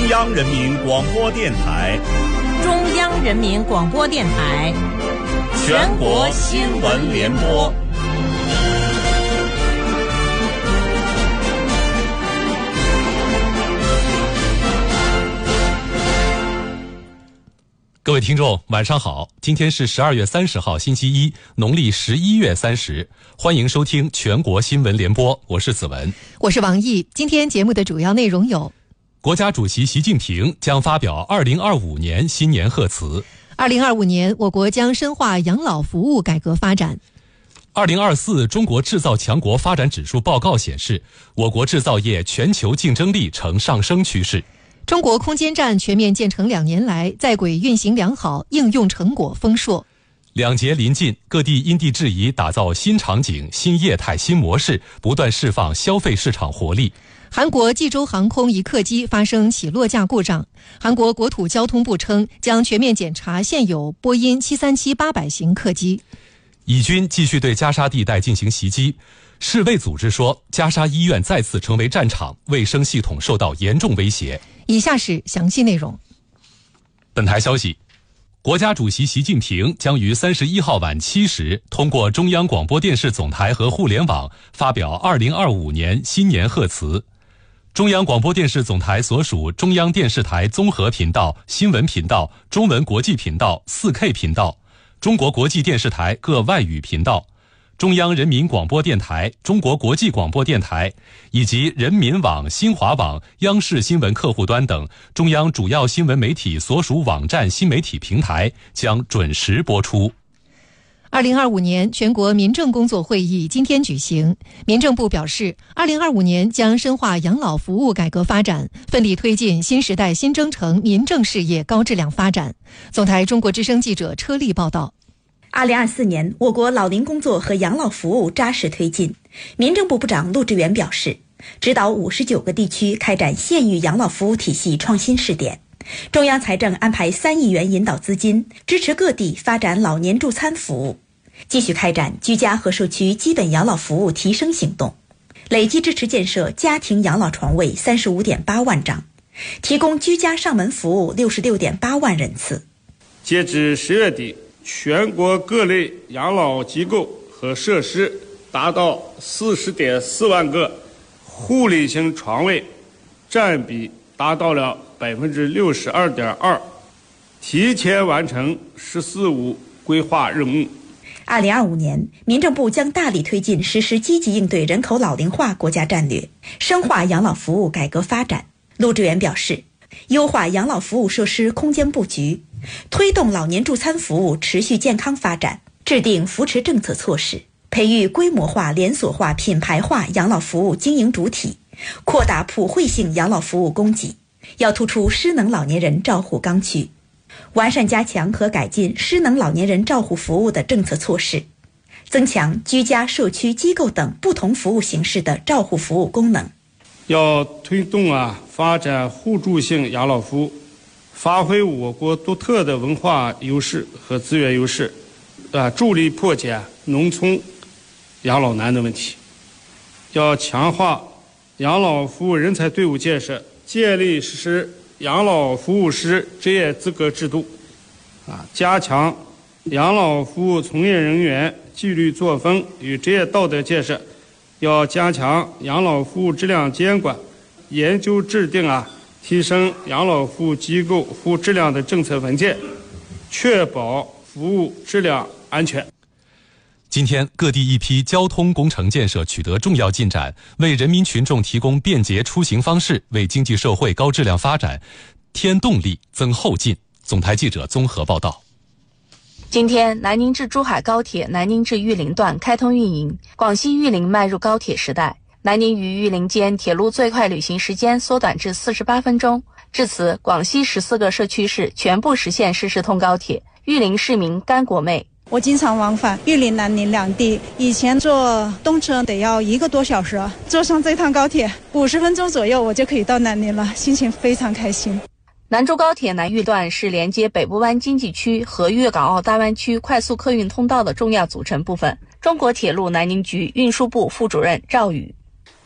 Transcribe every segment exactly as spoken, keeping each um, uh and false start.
中央人民广播电台， 中央人民广播电台， 全国新闻联播。 各位听众晚上好，今天是十二月三十号星期一，农历十一月三十，欢迎收听全国新闻联播，我是子文， 我是王毅。今天节目的主要内容有： 国家主席习近平将发表二零二五年新年贺词。 二零二五年，我国将深化养老服务改革发展。 二零二四中国制造强国发展指数报告显示，我国制造业全球竞争力呈上升趋势。 中国空间站全面建成两年来，在轨运行良好，应用成果丰硕。 两节临近，各地因地制宜打造新场景、新业态、新模式，不断释放消费市场活力。 韩国济州航空一客机发生起落架故障，韩国国土交通部称将全面检查现有波音七三七八百型客机。 以军继续对加沙地带进行袭击，世卫组织说，加沙医院再次成为战场，卫生系统受到严重威胁。 以下是详细内容。 本台消息，国家主席习近平将于三十一号晚七时通过中央广播电视总台和互联网发表二零二五年新年贺词。中央广播电视总台所属中央电视台综合频道、新闻频道、中文国际频道、四 K 频道、中国国际电视台各外语频道、中央人民广播电台、中国国际广播电台以及人民网、新华网、央视新闻客户端等中央主要新闻媒体所属网站新媒体平台将准时播出。 二零二五年全国民政工作会议今天举行，民政部表示，二零二五年将深化养老服务改革发展，奋力推进新时代新征程民政事业高质量发展。总台中国之声记者车丽报道。 二零二四年，我国老龄工作和养老服务扎实推进。民政部部长陆志源表示，指导五十九个地区开展县域养老服务体系创新试点。中央财政安排三亿元引导资金，支持各地发展老年助餐服务，继续开展居家和社区基本养老服务提升行动，累计支持建设家庭养老床位三十五点八万张，提供居家上门服务六十六点八万人次。 截至十月底，全国各类养老机构和设施达到四十点四万个，护理型床位占比达到了百分之六十二点二，提前完成“十四五”规划任务。 二零二五年，民政部将大力推进实施积极应对人口老龄化国家战略，深化养老服务改革发展。陆志源表示，优化养老服务设施空间布局，推动老年助餐服务持续健康发展，制定扶持政策措施，培育规模化、连锁化、品牌化养老服务经营主体，扩大普惠性养老服务供给。要突出失能老年人照护刚需，完善加强和改进失能老年人照护服务的政策措施，增强居家、社区、机构等不同服务形式的照护服务功能。 要推动啊发展互助性养老服务，发挥我国独特的文化优势和资源优势，啊，助力破解农村养老难的问题。要强化养老服务人才队伍建设，建立实施养老服务师职业资格制度，啊，加强养老服务从业人员纪律作风与职业道德建设。要加强养老服务质量监管，研究制定啊提升养老服务机构服务质量的政策文件，确保服务质量安全。 今天，各地一批交通工程建设取得重要进展，为人民群众提供便捷出行方式，为经济社会高质量发展添动力、增后劲。总台记者综合报道。 今天，南宁至珠海高铁南宁至玉林段开通运营，广西玉林迈入高铁时代。南宁与玉林间铁路最快旅行时间缩短至四十八分钟。至此，广西十四个社区市全部实现实时通高铁。玉林市民甘国妹， 我经常往返玉林、南宁两地，以前坐动车得要一个多小时，坐上这趟高铁，五十分钟左右我就可以到南宁了，心情非常开心。 南珠高铁南玉段是连接北部湾经济区和粤港澳大湾区快速客运通道的重要组成部分。中国铁路南宁局运输部副主任赵宇，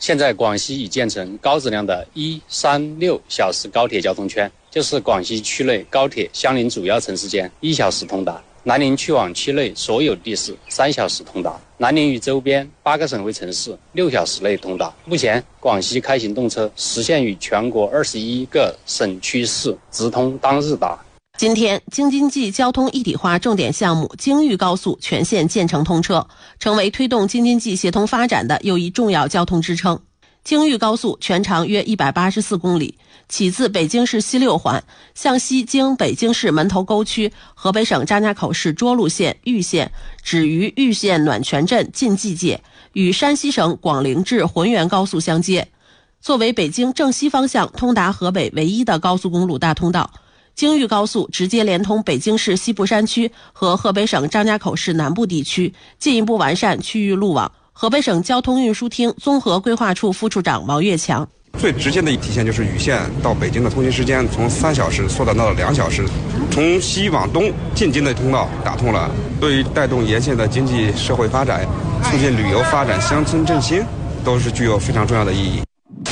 现在广西已建成高质量的一三六小时高铁交通圈，就是广西区内高铁相邻主要城市间一小时通达，南宁去往区内所有地市三小时通达，南宁与周边八个省会城市六小时内通达。目前广西开行动车实现与全国二十一个省区市直通当日达。 今天，京津冀交通一体化重点项目京豫高速全线建成通车，成为推动京津冀协同发展的又一重要交通支撑。京豫高速全长约一百八十四公里，起自北京市西六环，向西经北京市门头沟区、河北省张家口市涿鹿县、玉县，止于玉县暖泉镇晋冀界，与山西省广陵至浑源高速相接。作为北京正西方向通达河北唯一的高速公路大通道，京豫高速直接连通北京市西部山区和河北省张家口市南部地区，进一步完善区域路网。河北省交通运输厅综合规划处副处长王跃强： 最直接的体现就是禹县到北京的通勤时间从三小时缩短到了两小时，从西往东进京的通道打通了，对于带动沿线的经济社会发展、促进旅游发展、乡村振兴，都是具有非常重要的意义。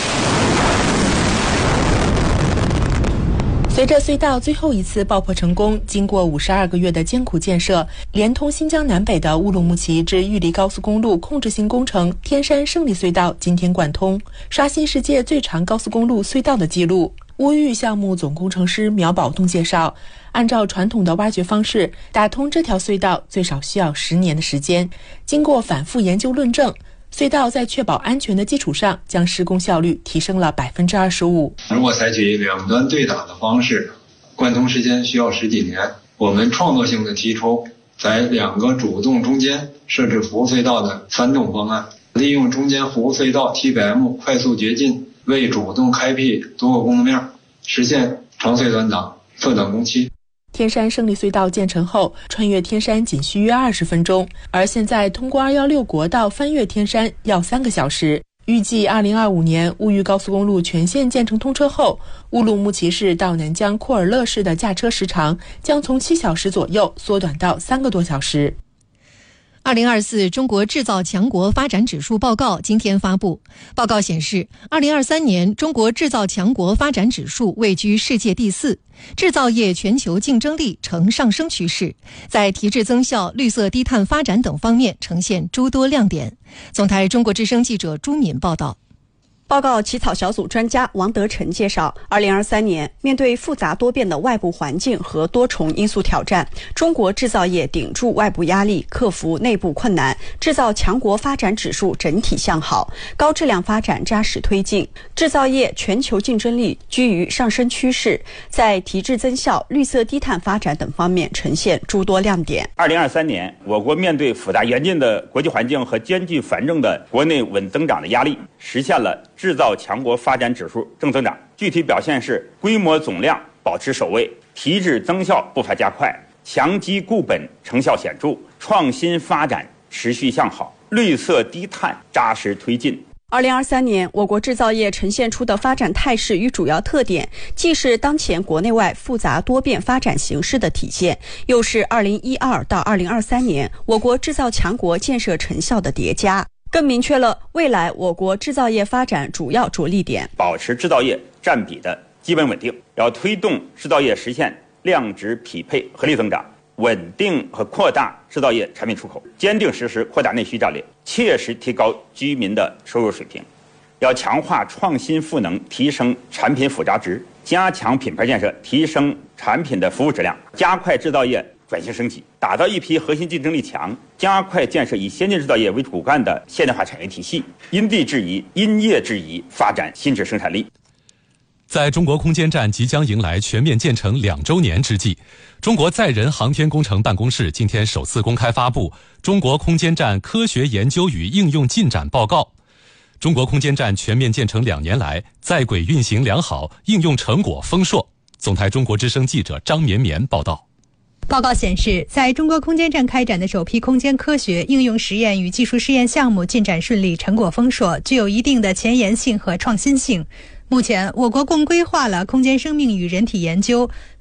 随着隧道最后一次爆破成功，经过五十二个月的艰苦建设，连通新疆南北的乌鲁木齐至玉里高速公路控制性工程天山胜利隧道今天贯通，刷新世界最长高速公路隧道的记录。乌玉项目总工程师苗宝东介绍，按照传统的挖掘方式，打通这条隧道最少需要十年的时间。经过反复研究论证，隧道在确保安全的基础上，将施工效率提升了百分之二十五。 如果采取两端对打的方式，贯通时间需要十几年。我们创作性的提出，在两个主洞中间设置服务隧道的翻洞方案，利用中间服务隧道 T B M 快速掘进，为主洞开辟多个工面，实现长隧短挡、缩短工期。 天山胜利隧道建成后，穿越天山仅需约二十分钟，而现在通过二一六国道翻越天山要三个小时。预计二零二五年乌豫高速公路全线建成通车后，乌鲁木齐市到南疆库尔勒市的驾车时长将从七小时左右缩短到三个多小时。 二零二四中国制造强国发展指数报告今天发布。报告显示，二零二三年中国制造强国发展指数位居世界第四，制造业全球竞争力呈上升趋势，在提质增效、绿色低碳发展等方面呈现诸多亮点。总台中国之声记者朱敏报道。 报告起草小组专家王德臣介绍，二零二三年面对复杂多变的外部环境和多重因素挑战，中国制造业顶住外部压力，克服内部困难，制造强国发展指数整体向好，高质量发展扎实推进，制造业全球竞争力居于上升趋势，在提质增效、绿色低碳发展等方面呈现诸多亮点。 二零二三年，我国面对复杂严峻的国际环境和艰巨繁重的国内稳增长的压力，实现了制造强国发展指数正增长，具体表现是规模总量保持首位，提质增效步伐加快，强基固本成效显著，创新发展持续向好，绿色低碳扎实推进。 二零二三年，我国制造业呈现出的发展态势与主要特点，既是当前国内外复杂多变发展形势的体现，又是二零一二到二零二三年我国制造强国建设成效的叠加，更明确了未来我国制造业发展主要着力点。 保持制造业占比的基本稳定，要推动制造业实现量质匹配合理增长，稳定和扩大制造业产品出口，坚定实施扩大内需战略，切实提高居民的收入水平。要强化创新赋能，提升产品附加值，加强品牌建设，提升产品的服务质量，加快制造业转型升级，打造一批核心竞争力强，加快建设以先进制造业为骨干的现代化产业体系，因地制宜、因业制宜，发展新质生产力。 在中国空间站即将迎来全面建成两周年之际，中国载人航天工程办公室今天首次公开发布《中国空间站科学研究与应用进展报告》。中国空间站全面建成两年来，在轨运行良好，应用成果丰硕。总台中国之声记者张绵绵报道。 报告显示，在中国空间站开展的首批空间科学应用实验与技术试验项目进展顺利，成果丰硕，具有一定的前沿性和创新性。目前，我国共规划了空间生命与人体研究、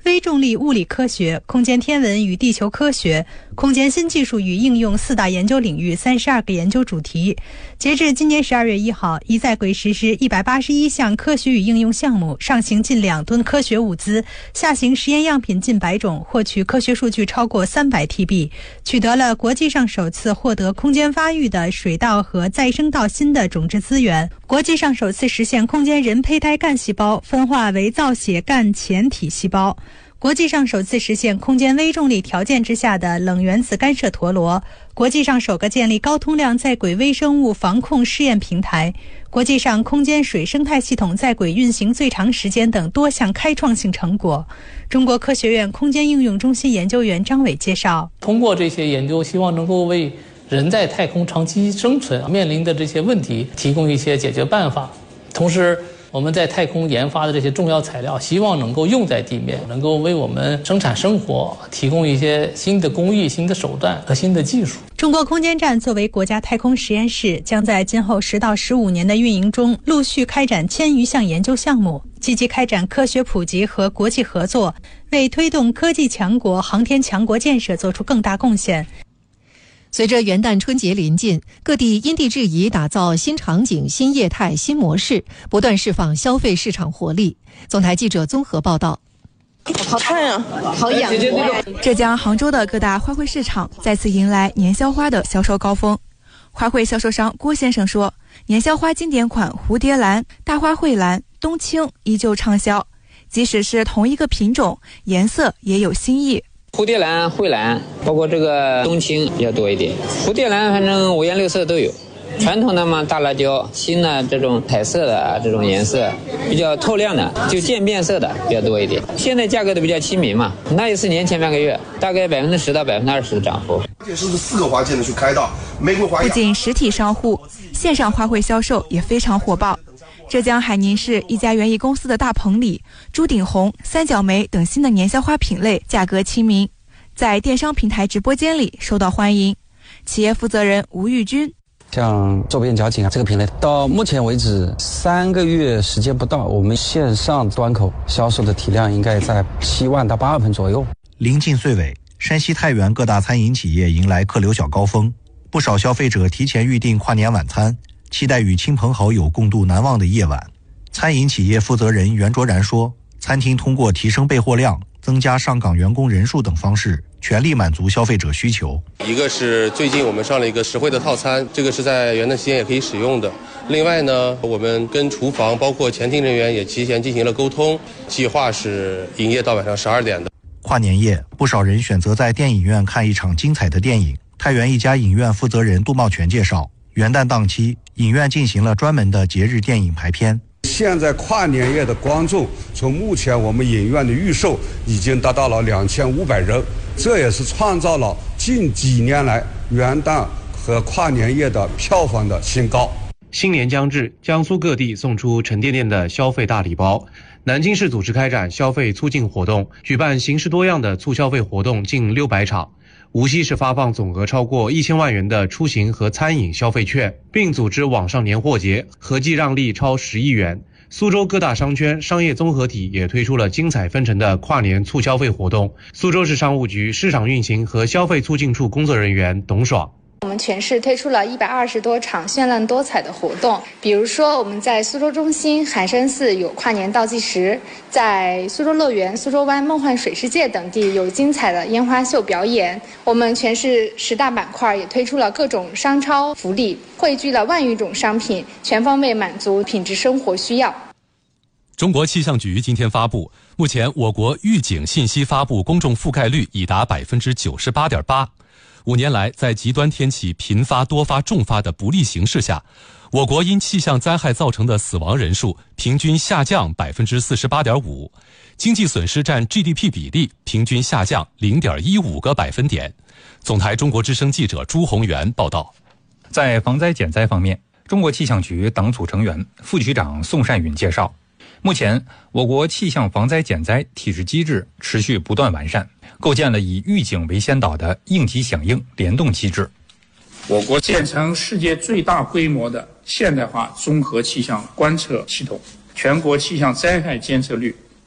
微重力物理科学、空间天文与地球科学、空间新技术与应用四大研究领域三十二个研究主题。截至今年十二月一号，已在轨实施一百八十一项科学与应用项目，上行近两吨科学物资，下行实验样品近百种，获取科学数据超过三百 T B， 取得了国际上首次获得空间发育的水稻和再生稻新的种质资源，国际上首次实现空间人胚胎干细胞分化为造血干前体细胞，国际上首次实现空间微重力条件之下的冷原子干涉陀螺，国际上首个建立高通量在轨微生物防控试验平台，国际上空间水生态系统在轨运行最长时间等多项开创性成果。中国科学院空间应用中心研究员张伟介绍， 通过这些研究，希望能够为人在太空长期生存面临的这些问题提供一些解决办法。同时，我们在太空研发的这些重要材料，希望能够用在地面，能够为我们生产生活提供一些新的工艺、新的手段和新的技术。 中国空间站作为国家太空实验室，将在今后十到十五年的运营中，陆续开展千余项研究项目，积极开展科学普及和国际合作，为推动科技强国、航天强国建设做出更大贡献。 随着元旦春节临近，各地因地制宜打造新场景、新业态、新模式，不断释放消费市场活力。总台记者综合报道。 好看呀，好养活。浙江杭州的各大花卉市场再次迎来年宵花的销售高峰。花卉销售商郭先生说，年宵花经典款蝴蝶兰、大花蕙兰、冬青依旧畅销，即使是同一个品种，颜色也有新意。 蝴蝶兰、蕙兰，包括这个冬青比较多一点。蝴蝶兰反正五颜六色都有，传统的嘛大辣椒，新的这种彩色的啊，这种颜色比较透亮的，就渐变色的比较多一点。现在价格都比较亲民嘛，那也是年前半个月大概百分之十到百分之二十的涨幅。 这是不是四个花间的去开到玫瑰花？ 不仅实体商户，线上花卉销售也非常火爆。浙江海宁市一家园艺公司的大棚里，朱顶红、三角梅等新的年宵花品类价格亲民，在电商平台直播间里受到欢迎。企业负责人吴玉军， 像周边角景啊这个品类，到目前为止三个月时间不到，我们线上端口销售的体量应该在七万到八万盆左右。 临近岁尾，山西太原各大餐饮企业迎来客流小高峰，不少消费者提前预订跨年晚餐，期待与亲朋好友共度难忘的夜晚。餐饮企业负责人袁卓然说，餐厅通过提升备货量、增加上岗员工人数等方式，全力满足消费者需求。 一个是最近我们上了一个实惠的套餐，这个是在元旦期间也可以使用的。另外呢，我们跟厨房包括前厅人员也提前进行了沟通，计划是营业到晚上十二点的。 跨年夜，不少人选择在电影院看一场精彩的电影。太原一家影院负责人杜茂全介绍，元旦档期，影院进行了专门的节日电影排片。 现在跨年夜的观众，从目前我们影院的预售已经达到了两千五百人，这也是创造了近几年来元旦和跨年夜的票房的新高。 新年将至，江苏各地送出沉甸甸的消费大礼包。南京市组织开展消费促进活动，举办形式多样的促消费活动近六百场。无锡市发放总额超过一千万元的出行和餐饮消费券，并组织网上年货节，合计让利超十亿元。苏州各大商圈商业综合体也推出了精彩纷呈的跨年促消费活动。苏州市商务局市场运行和消费促进处工作人员董爽， 我们全市推出了一百二十多场绚烂多彩的活动，比如说我们在苏州中心寒山寺有跨年倒计时，在苏州乐园、苏州湾梦幻水世界等地有精彩的烟花秀表演。我们全市十大板块也推出了各种商超福利，汇聚了万余种商品，全方位满足品质生活需要。 中国气象局今天发布，目前我国预警信息发布公众覆盖率已达百分之九十八点八。五年来，在极端天气频发、多发、重发的不利形势下，我国因气象灾害造成的死亡人数平均下降百分之四十八点五，经济损失占 G D P 比例平均下降零点一五个百分点。总台中国之声记者朱宏元报道。 在防灾减灾方面，中国气象局党组成员、副局长宋善允介绍，目前我国气象防灾减灾体制机制持续不断完善，构建了以预警为先导的应急响应联动机制。 我国建成世界最大规模的现代化综合气象观测系统，全国气象灾害监测率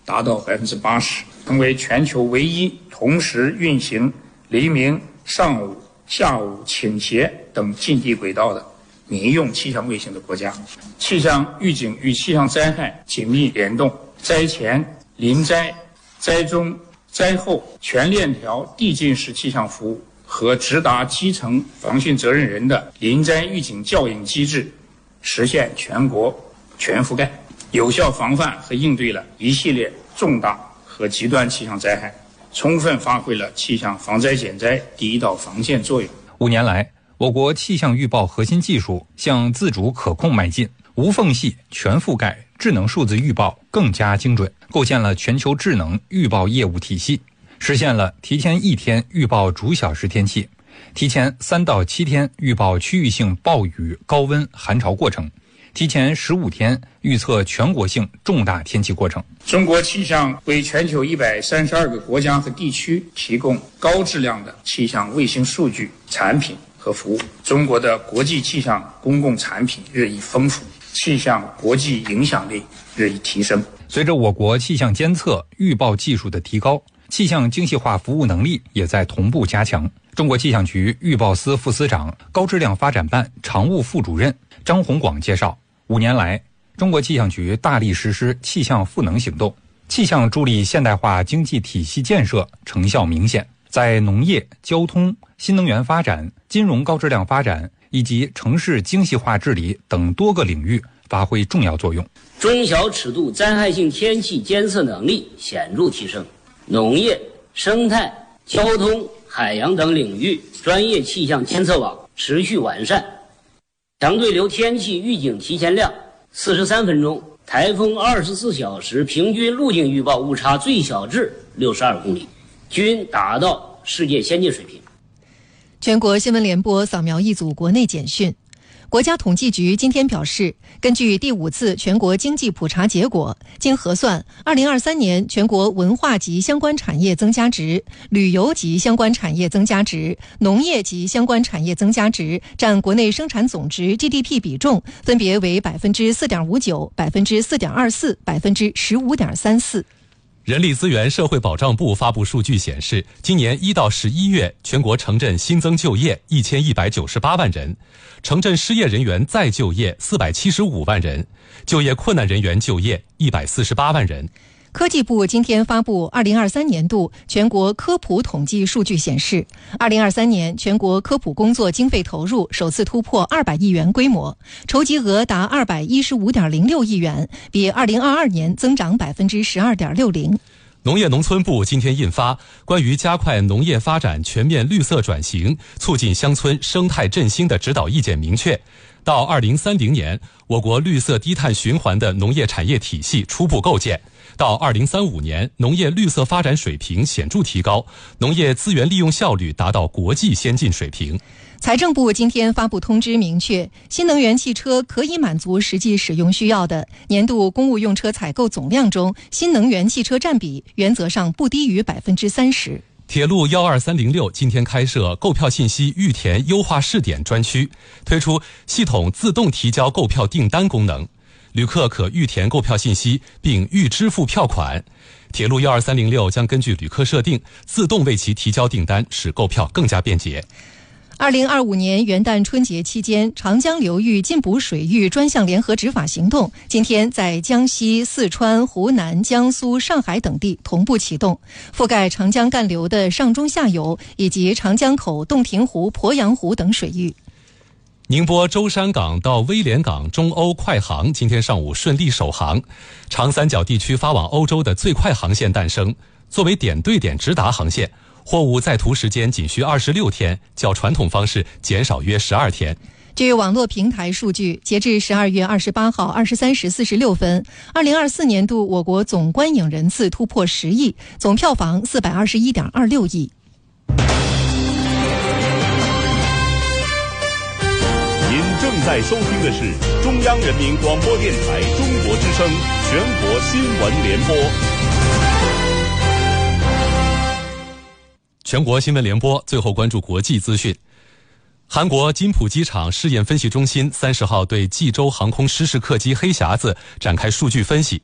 达到百分之八十，成为全球唯一同时运行黎明、上午、下午倾斜等近地轨道的民用气象卫星的国家。气象预警与气象灾害紧密联动，灾前、临灾、灾中、灾后全链条递进式气象服务和直达基层防汛责任人的临灾预警校应机制，实现全国全覆盖，有效防范和应对了一系列重大和极端气象灾害，充分发挥了气象防灾减灾第一道防线作用。 五年来，我国气象预报核心技术向自主可控迈进，无缝隙、全覆盖、智能数字预报更加精准，构建了全球智能预报业务体系，实现了提前一天预报逐小时天气，提前三到七天预报区域性暴雨、高温、寒潮过程，提前十五天预测全国性重大天气过程。 中国气象为全球一百三十二个国家和地区提供高质量的气象卫星数据、产品和服务。中国的国际气象公共产品日益丰富，气象国际影响力日益提升。 随着我国气象监测预报技术的提高，气象精细化服务能力也在同步加强。中国气象局预报司副司长、高质量发展办常务副主任张洪广介绍，五年来，中国气象局大力实施气象赋能行动，气象助力现代化经济体系建设成效明显，在农业、交通、新能源发展、金融高质量发展以及城市精细化治理等多个领域发挥重要作用。 中小尺度灾害性天气监测能力显著提升，农业、生态、交通、海洋等领域专业气象监测网持续完善，强对流天气预警提前量四十三分钟，台风二十四小时平均路径预报误差最小至六十二公里，均达到世界先进水平。 全国新闻联播扫描一组国内简讯。国家统计局今天表示，根据第五次全国经济普查结果，经核算，二零二三年全国文化及相关产业增加值、旅游及相关产业增加值、农业及相关产业增加值占国内生产总值 G D P 比重分别为百分之四点五九、百分之四点二四、百分之十五点三四。 人力资源社会保障部发布数据显示，今年一到十一月，全国城镇新增就业一千一百九十八万人，城镇失业人员再就业四百七十五万人，就业困难人员就业一百四十八万人。 科技部今天发布二零二三年度全国科普统计数据显示，二零二三年全国科普工作经费投入首次突破二百亿元规模，筹集额达二百一十五点零六亿元，比二零二二年增长百分之十二点六零。 农业农村部今天印发关于加快农业发展全面绿色转型、促进乡村生态振兴的指导意见，明确，到二零三零年，我国绿色低碳循环的农业产业体系初步构建。到二零三五年，农业绿色发展水平显著提高，农业资源利用效率达到国际先进水平。 财政部今天发布通知，明确新能源汽车可以满足实际使用需要的年度公务用车采购总量中，新能源汽车占比原则上不低于百分之三十。 铁路一二三零六今天开设购票信息预填优化试点专区，推出系统自动提交购票订单功能。旅客可预填购票信息并预支付票款，铁路一二三零六将根据旅客设定，自动为其提交订单，使购票更加便捷。 二零二五年元旦春节期间，长江流域禁捕水域专项联合执法行动今天在江西、四川、湖南、江苏、上海等地同步启动，覆盖长江干流的上中下游以及长江口、洞庭湖、鄱阳湖等水域。 宁波舟山港到威廉港中欧快航今天上午顺利首航，长三角地区发往欧洲的最快航线诞生。作为点对点直达航线，货物在途时间仅需二十六天，较传统方式减少约十二天。 据网络平台数据，截至十二月二十八号二十三时四十六分，二零二四年度我国总观影人次突破十亿，总票房四百二十一点二六亿。 您正在收听的是中央人民广播电台中国之声全国新闻联播。 全国新闻联播，最后关注国际资讯。韩国金浦机场试验分析中心三十号对济州航空失事客机黑匣子展开数据分析。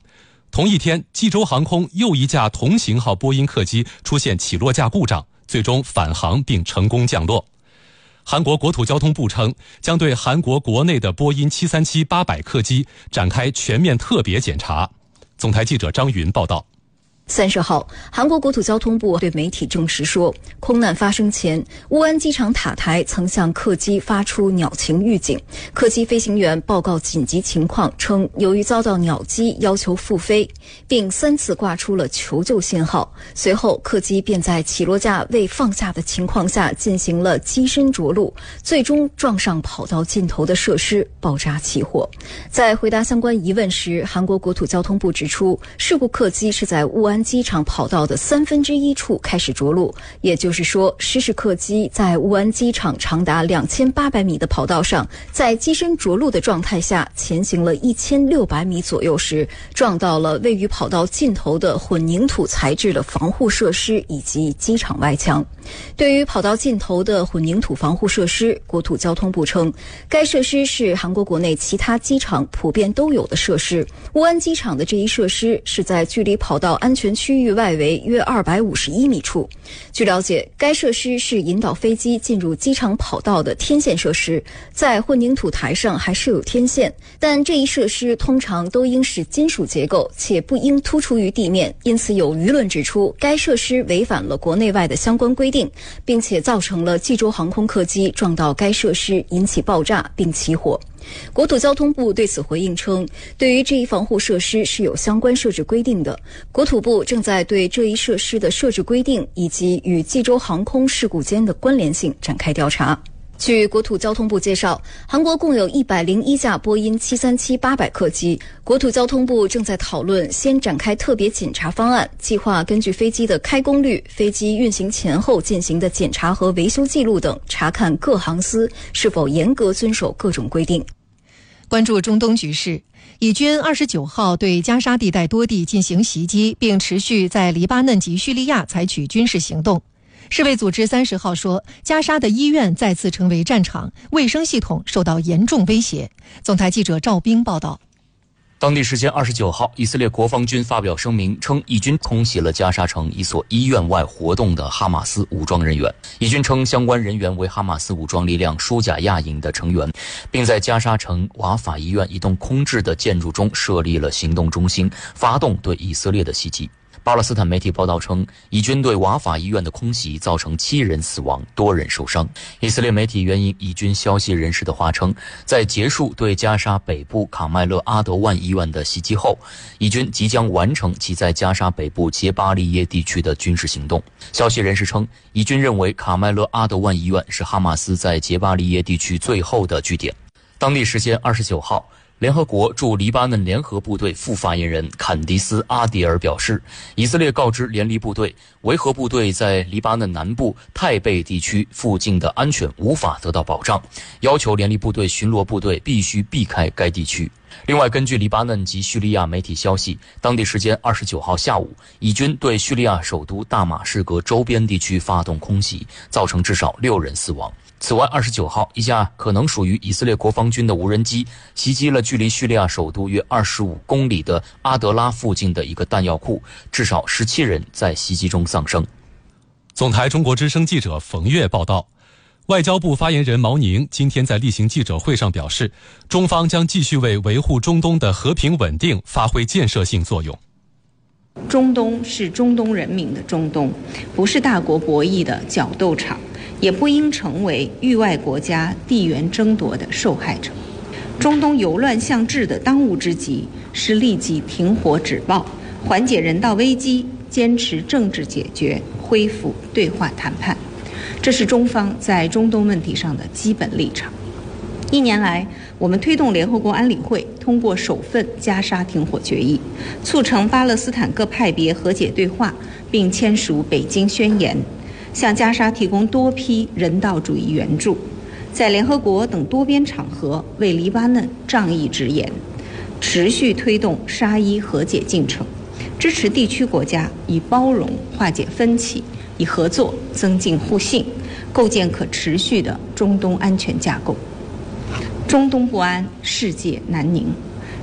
同一天，济州航空又一架同型号波音客机出现起落架故障，最终返航并成功降落。韩国国土交通部称，将对韩国国内的波音七三七八百客机展开全面特别检查。总台记者张云报道。 三十号，韩国国土交通部对媒体证实说，空难发生前，乌安机场塔台曾向客机发出鸟情预警，客机飞行员报告紧急情况，称由于遭到鸟击要求复飞，并三次挂出了求救信号。随后，客机便在起落架未放下的情况下进行了机身着陆，最终撞上跑道尽头的设施，爆炸起火。在回答相关疑问时，韩国国土交通部指出，事故客机是在乌安机场跑道的三分之一处开始着陆，也就是说，失事客机在乌安机场长达两千八百米的跑道上，在机身着陆的状态下前行了一千六百米左右时，撞到了位于跑道尽头的混凝土材质的防护设施以及机场外墙。对于跑道尽头的混凝土防护设施，国土交通部称，该设施是韩国国内其他机场普遍都有的设施。乌安机场的这一设施是在距离跑道安全区域外围约二百五十一米处。据了解，该设施是引导飞机进入机场跑道的天线设施，在混凝土台上还设有天线，但这一设施通常都应是金属结构，且不应突出于地面，因此有舆论指出，该设施违反了国内外的相关规定，并且造成了济州航空客机撞到该设施引起爆炸并起火。国土交通部对此回应称，对于这一防护设施是有相关设置规定的，国土部正在对这一设施的设置规定以及与济州航空事故间的关联性展开调查。据国土交通部介绍，韩国共有一百零一架波音七三七八百客机，国土交通部正在讨论先展开特别检查方案，计划根据飞机的开工率、飞机运行前后进行的检查和维修记录等，查看各航司是否严格遵守各种规定。 关注中东局势，以军二十九号对加沙地带多地进行袭击，并持续在黎巴嫩及叙利亚采取军事行动。世卫组织三十号说，加沙的医院再次成为战场，卫生系统受到严重威胁。总台记者赵冰报道。 当地时间二十九号，以色列国防军发表声明称，以军空袭了加沙城一所医院外活动的哈马斯武装人员。以军称，相关人员为哈马斯武装力量舒贾亚营的成员，并在加沙城瓦法医院一栋空置的建筑中设立了行动中心，发动对以色列的袭击。巴勒斯坦媒体报道称，以军对瓦法医院的空袭造成七人死亡，多人受伤。以色列媒体援引以军消息人士的话称，在结束对加沙北部卡麦勒阿德万医院的袭击后，以军即将完成其在加沙北部杰巴利耶地区的军事行动。消息人士称，以军认为卡麦勒阿德万医院是哈马斯在杰巴利耶地区最后的据点。当地时间二十九号，联合国驻黎巴嫩联合部队副发言人坎迪斯·阿迪尔表示，以色列告知联黎部队，维和部队在黎巴嫩南部泰贝地区附近的安全无法得到保障，要求联黎部队巡逻部队必须避开该地区。另外，根据黎巴嫩及叙利亚媒体消息，当地时间二十九号下午，以军对叙利亚首都大马士革周边地区发动空袭，造成至少六人死亡。此外，二十九号，一架可能属于以色列国防军的无人机袭击了距离叙利亚首都约二十五公里的阿德拉附近的一个弹药库，至少十七人在袭击中丧生。 总台中国之声记者冯月报道，外交部发言人毛宁今天在例行记者会上表示，中方将继续为维护中东的和平稳定发挥建设性作用。 中东是中东人民的中东，不是大国博弈的角斗场，也不应成为域外国家地缘争夺的受害者。中东由乱向治的当务之急是立即停火止暴，缓解人道危机，坚持政治解决，恢复对话谈判。这是中方在中东问题上的基本立场。一年来，我们推动联合国安理会通过首份加沙停火决议，促成巴勒斯坦各派别和解对话，并签署北京宣言，向加沙提供多批人道主义援助，在联合国等多边场合为黎巴嫩仗义直言，持续推动沙伊和解进程，支持地区国家以包容化解分歧，以合作增进互信，构建可持续的中东安全架构。中东不安，世界难宁。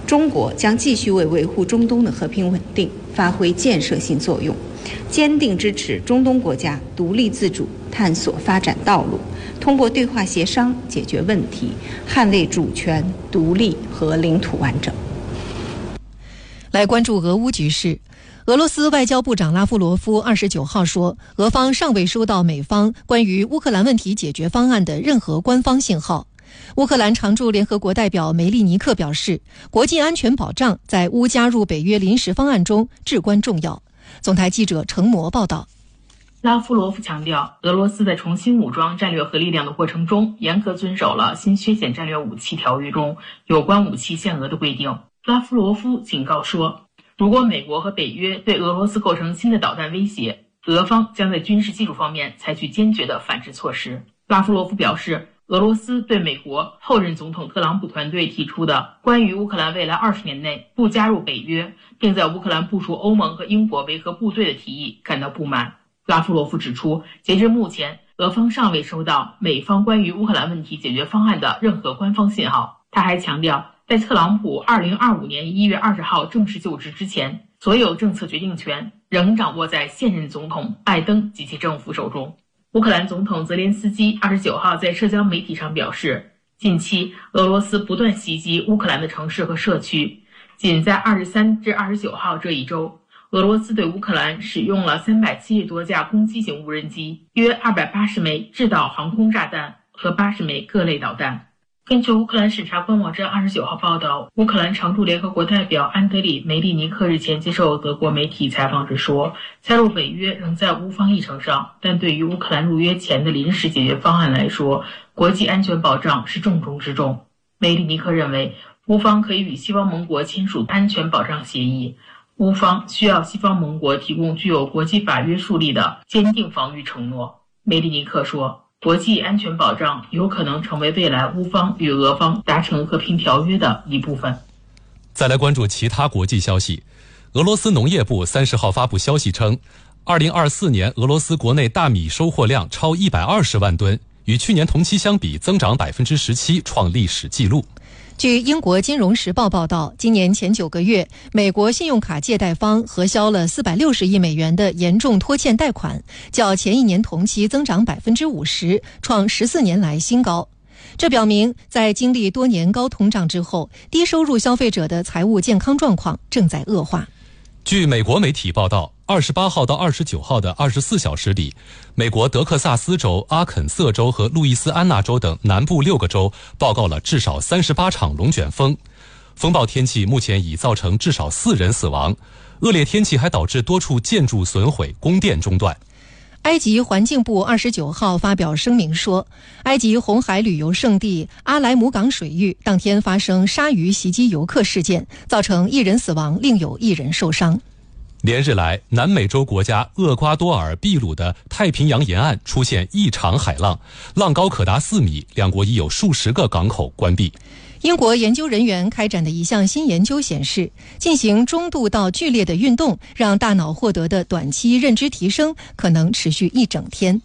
中国将继续为维护中东的和平稳定发挥建设性作用，坚定支持中东国家独立自主探索发展道路，通过对话协商解决问题，捍卫主权、独立和领土完整。 来关注俄乌局势。俄罗斯外交部长拉夫罗夫二十九号说，俄方尚未收到美方关于乌克兰问题解决方案的任何官方信号。乌克兰常驻联合国代表梅利尼克表示，国际安全保障在乌加入北约临时方案中至关重要。总台记者程模报道。 拉夫罗夫强调，俄罗斯在重新武装战略核力量的过程中，严格遵守了新削减战略武器条约中有关武器限额的规定。拉夫罗夫警告说，如果美国和北约对俄罗斯构成新的导弹威胁，俄方将在军事技术方面采取坚决的反制措施。拉夫罗夫表示，俄罗斯对美国后任总统特朗普团队提出的关于乌克兰未来二十年内不加入北约，并在乌克兰部署欧盟和英国维和部队的提议感到不满。拉夫罗夫指出，截至目前，俄方尚未收到美方关于乌克兰问题解决方案的任何官方信号。他还强调，在特朗普二零二五年一月二十号正式就职之前，所有政策决定权仍掌握在现任总统拜登及其政府手中。乌克兰总统泽连斯基二十九号在社交媒体上表示，近期俄罗斯不断袭击乌克兰的城市和社区。仅在二十三至二十九号这一周，俄罗斯对乌克兰使用了三百七十多架攻击型无人机，约二百八十枚制导航空炸弹和八十枚各类导弹。根据乌克兰审查官网站二十九号报道，乌克兰常驻联合国代表安德里·梅利尼克日前接受德国媒体采访时说，加入北约仍在乌方议程上，但对于乌克兰入约前的临时解决方案来说，国际安全保障是重中之重。梅利尼克认为，乌方可以与西方盟国签署安全保障协议，乌方需要西方盟国提供具有国际法约束力的坚定防御承诺。梅利尼克说，国际安全保障有可能成为未来乌方与俄方达成和平条约的一部分。 再来关注其他国际消息。俄罗斯农业部三十号发布消息称，二零二四年俄罗斯国内大米收获量超一百二十万吨，与去年同期相比增长百分之十七，创历史纪录。 据英国金融时报报道，今年前九个月，美国信用卡借贷方核销了四百六十亿美元的严重拖欠贷款，较前一年同期增长百分之五十，创十四年来新高。这表明，在经历多年高通胀之后，低收入消费者的财务健康状况正在恶化。 据美国媒体报道，二十八号到二十九号的二十四小时里，美国德克萨斯州、阿肯色州和路易斯安那州等南部六个州报告了至少三十八场龙卷风。风暴天气目前已造成至少四人死亡，恶劣天气还导致多处建筑损毁、供电中断。 埃及环境部二十九号发表声明说，埃及红海旅游胜地阿莱姆港水域当天发生鲨鱼袭击游客事件，造成一人死亡，另有一人受伤。 连日来，南美洲国家厄瓜多尔秘鲁的太平洋沿岸出现异常海浪，浪高可达四米，两国已有数十个港口关闭。 英国研究人员开展的一项新研究显示，进行中度到剧烈的运动，让大脑获得的短期认知提升可能持续一整天。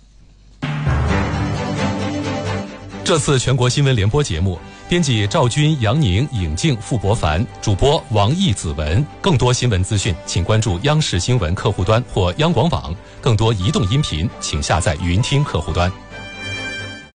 这次全国新闻联播节目，编辑赵军、杨宁、尹静、傅博凡，主播王毅、子文。更多新闻资讯，请关注央视新闻客户端或央广网。更多移动音频，请下载云听客户端。